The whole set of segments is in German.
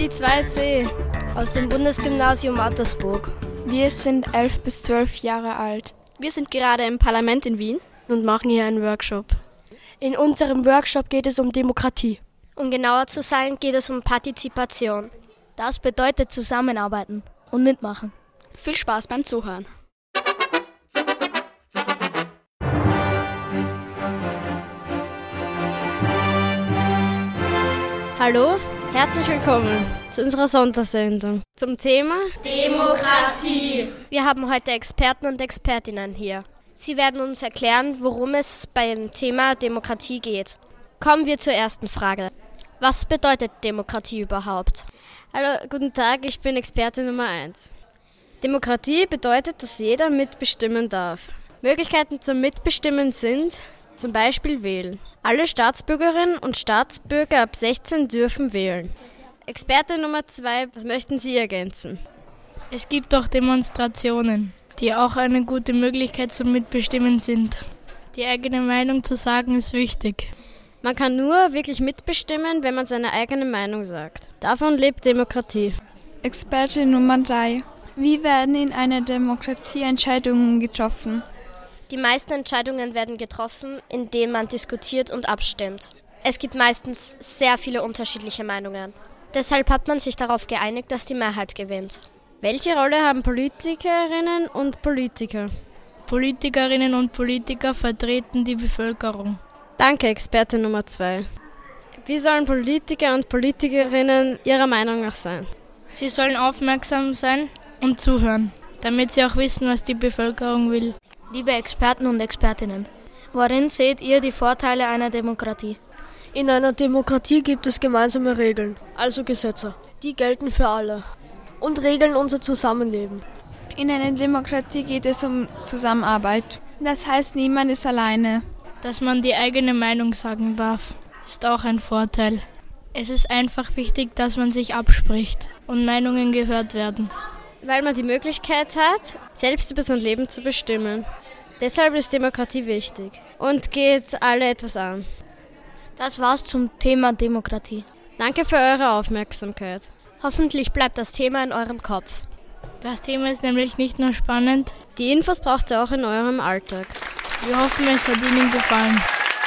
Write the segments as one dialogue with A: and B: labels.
A: Die 2C
B: aus dem Bundesgymnasium Attersburg.
C: Wir sind 11 bis 12 Jahre alt.
A: Wir sind gerade im Parlament in Wien
B: und machen hier einen Workshop.
D: In unserem Workshop geht es um Demokratie.
E: Um genauer zu sein, geht es um Partizipation.
B: Das bedeutet zusammenarbeiten und mitmachen.
A: Viel Spaß beim Zuhören. Hallo, herzlich willkommen zu unserer Sondersendung zum Thema
E: Demokratie. Wir haben heute Experten und Expertinnen hier. Sie werden uns erklären, worum es beim Thema Demokratie geht. Kommen wir zur ersten Frage. Was bedeutet Demokratie überhaupt?
A: Hallo, guten Tag, ich bin Experte Nummer 1. Demokratie bedeutet, dass jeder mitbestimmen darf. Möglichkeiten zum Mitbestimmen sind zum Beispiel wählen. Alle Staatsbürgerinnen und Staatsbürger ab 16 dürfen wählen. Experte Nummer 2, was möchten Sie ergänzen?
F: Es gibt auch Demonstrationen, die auch eine gute Möglichkeit zum Mitbestimmen sind. Die eigene Meinung zu sagen ist wichtig.
A: Man kann nur wirklich mitbestimmen, wenn man seine eigene Meinung sagt. Davon lebt Demokratie.
C: Experte Nummer 3. Wie werden in einer Demokratie Entscheidungen getroffen?
E: Die meisten Entscheidungen werden getroffen, indem man diskutiert und abstimmt. Es gibt meistens sehr viele unterschiedliche Meinungen. Deshalb hat man sich darauf geeinigt, dass die Mehrheit gewinnt.
A: Welche Rolle haben Politikerinnen und Politiker?
F: Politikerinnen und Politiker vertreten die Bevölkerung.
A: Danke, Experte Nummer 2. Wie sollen Politiker und Politikerinnen Ihrer Meinung nach sein?
F: Sie sollen aufmerksam sein und zuhören, damit sie auch wissen, was die Bevölkerung will.
B: Liebe Experten und Expertinnen, worin seht ihr die Vorteile einer Demokratie?
D: In einer Demokratie gibt es gemeinsame Regeln, also Gesetze. Die gelten für alle und regeln unser Zusammenleben.
C: In einer Demokratie geht es um Zusammenarbeit. Das heißt, niemand ist alleine.
F: Dass man die eigene Meinung sagen darf, ist auch ein Vorteil. Es ist einfach wichtig, dass man sich abspricht und Meinungen gehört werden.
A: Weil man die Möglichkeit hat, selbst über sein Leben zu bestimmen. Deshalb ist Demokratie wichtig und geht alle etwas an.
B: Das war's zum Thema Demokratie.
A: Danke für eure Aufmerksamkeit.
E: Hoffentlich bleibt das Thema in eurem Kopf.
F: Das Thema ist nämlich nicht nur spannend.
A: Die Infos braucht ihr auch in eurem Alltag.
F: Wir hoffen, es hat Ihnen gefallen.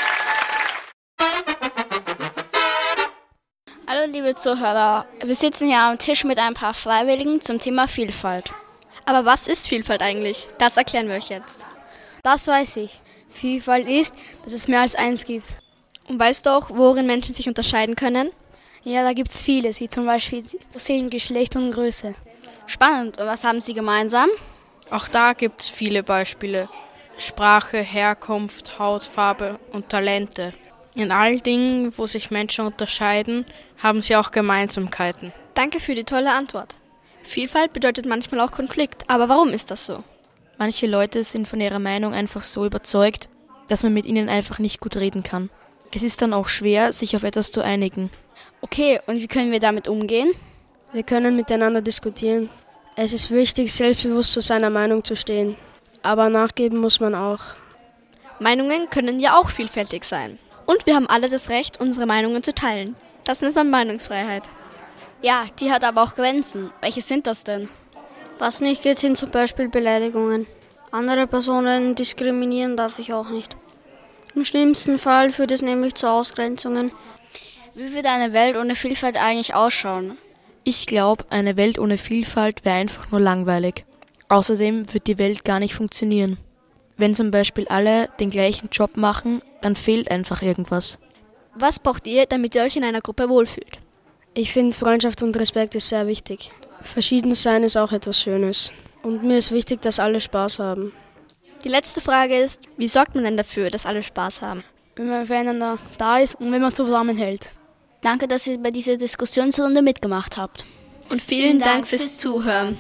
G: Hallo liebe Zuhörer, wir sitzen hier am Tisch mit ein paar Freiwilligen zum Thema Vielfalt.
A: Aber was ist Vielfalt eigentlich? Das erklären wir euch jetzt.
G: Das weiß ich. Vielfalt ist, dass es mehr als eins gibt.
A: Und weißt du auch, worin Menschen sich unterscheiden können?
G: Ja, da gibt es vieles, wie zum Beispiel Aussehen, Geschlecht und Größe.
A: Spannend. Und was haben sie gemeinsam?
H: Auch da gibt es viele Beispiele. Sprache, Herkunft, Hautfarbe und Talente. In all Dingen, wo sich Menschen unterscheiden, haben sie auch Gemeinsamkeiten.
A: Danke für die tolle Antwort. Vielfalt bedeutet manchmal auch Konflikt, aber warum ist das so?
I: Manche Leute sind von ihrer Meinung einfach so überzeugt, dass man mit ihnen einfach nicht gut reden kann. Es ist dann auch schwer, sich auf etwas zu einigen.
G: Okay, und wie können wir damit umgehen?
D: Wir können miteinander diskutieren. Es ist wichtig, selbstbewusst zu seiner Meinung zu stehen. Aber nachgeben muss man auch.
A: Meinungen können ja auch vielfältig sein. Und wir haben alle das Recht, unsere Meinungen zu teilen. Das nennt man Meinungsfreiheit.
G: Ja, die hat aber auch Grenzen. Welche sind das denn?
J: Was nicht geht, sind zum Beispiel Beleidigungen. Andere Personen diskriminieren darf ich auch nicht. Im schlimmsten Fall führt es nämlich zu Ausgrenzungen.
G: Wie würde eine Welt ohne Vielfalt eigentlich ausschauen?
I: Ich glaube, eine Welt ohne Vielfalt wäre einfach nur langweilig. Außerdem wird die Welt gar nicht funktionieren. Wenn zum Beispiel alle den gleichen Job machen, dann fehlt einfach irgendwas.
A: Was braucht ihr, damit ihr euch in einer Gruppe wohlfühlt?
D: Ich finde, Freundschaft und Respekt ist sehr wichtig. Verschiedensein ist auch etwas Schönes. Und mir ist wichtig, dass alle Spaß haben.
A: Die letzte Frage ist, wie sorgt man denn dafür, dass alle Spaß haben?
D: Wenn man füreinander da ist und wenn man zusammenhält.
G: Danke, dass ihr bei dieser Diskussionsrunde mitgemacht habt.
A: Und vielen Dank fürs Zuhören.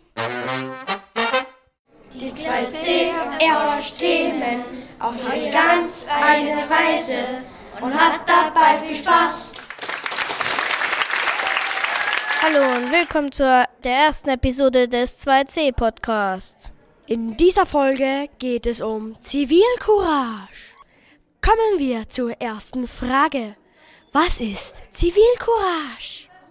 K: Die 2C erforscht Themen auf eine ganz eigene Weise und hat dabei viel Spaß.
B: Hallo und willkommen zur der ersten Episode des 2C-Podcasts.
D: In dieser Folge geht es um Zivilcourage. Kommen wir zur ersten Frage. Was ist Zivilcourage?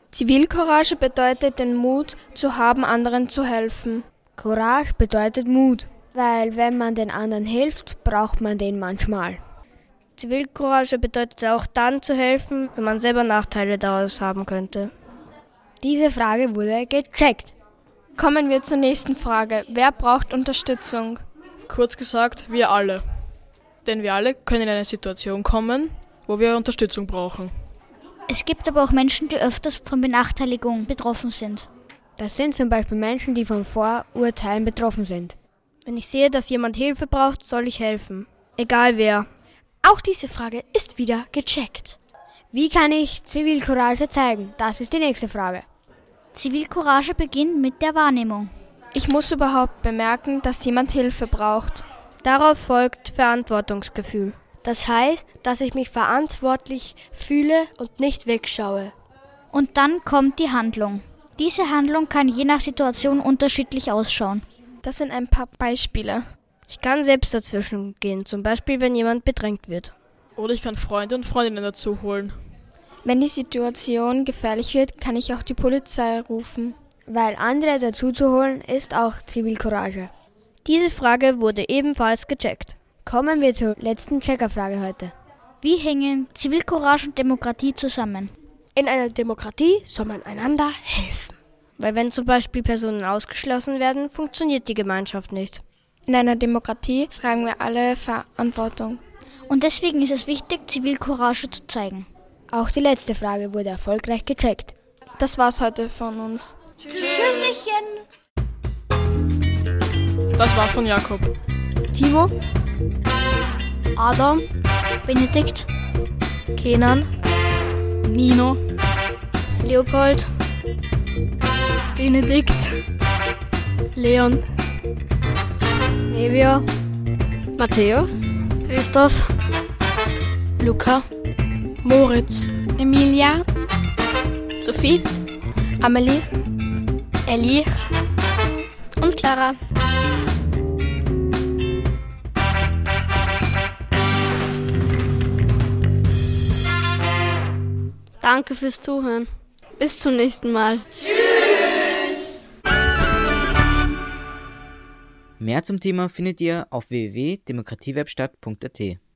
B: Zivilcourage bedeutet den Mut zu haben, anderen zu helfen.
A: Courage bedeutet Mut, weil wenn man den anderen hilft, braucht man den manchmal.
B: Zivilcourage bedeutet auch dann zu helfen, wenn man selber Nachteile daraus haben könnte.
A: Diese Frage wurde gecheckt.
B: Kommen wir zur nächsten Frage. Wer braucht Unterstützung?
L: Kurz gesagt, wir alle. Denn wir alle können in eine Situation kommen, wo wir Unterstützung brauchen.
M: Es gibt aber auch Menschen, die öfters von Benachteiligung betroffen sind.
A: Das sind zum Beispiel Menschen, die von Vorurteilen betroffen sind.
B: Wenn ich sehe, dass jemand Hilfe braucht, soll ich helfen. Egal wer.
M: Auch diese Frage ist wieder gecheckt.
A: Wie kann ich Zivilcourage zeigen? Das ist die nächste Frage.
M: Zivilcourage beginnt mit der Wahrnehmung.
B: Ich muss überhaupt bemerken, dass jemand Hilfe braucht. Darauf folgt Verantwortungsgefühl.
D: Das heißt, dass ich mich verantwortlich fühle und nicht wegschaue.
M: Und dann kommt die Handlung. Diese Handlung kann je nach Situation unterschiedlich ausschauen.
B: Das sind ein paar Beispiele. Ich kann selbst dazwischen gehen, zum Beispiel, wenn jemand bedrängt wird.
L: Oder ich kann Freunde und Freundinnen dazu holen.
B: Wenn die Situation gefährlich wird, kann ich auch die Polizei rufen.
A: Weil andere dazu zu holen, ist auch Zivilcourage.
B: Diese Frage wurde ebenfalls gecheckt.
A: Kommen wir zur letzten Checkerfrage heute.
M: Wie hängen Zivilcourage und Demokratie zusammen?
D: In einer Demokratie soll man einander helfen.
B: Weil wenn zum Beispiel Personen ausgeschlossen werden, funktioniert die Gemeinschaft nicht. In einer Demokratie tragen wir alle Verantwortung.
M: Und deswegen ist es wichtig, Zivilcourage zu zeigen.
A: Auch die letzte Frage wurde erfolgreich gecheckt.
B: Das war's heute von uns.
M: Tschüsschen!
L: Das war von Jakob.
D: Timo,
M: Adam, Benedikt,
B: Kenan,
H: Nino,
B: Leopold,
H: Benedikt,
B: Leon,
A: Nevio,
E: Matteo,
B: Christoph,
H: Luca,
B: Moritz,
C: Emilia,
E: Sophie,
B: Amelie,
E: Ellie und Clara. Danke fürs Zuhören. Bis zum nächsten Mal.
K: Tschüss!
N: Mehr zum Thema findet ihr auf www.demokratiewebstadt.at.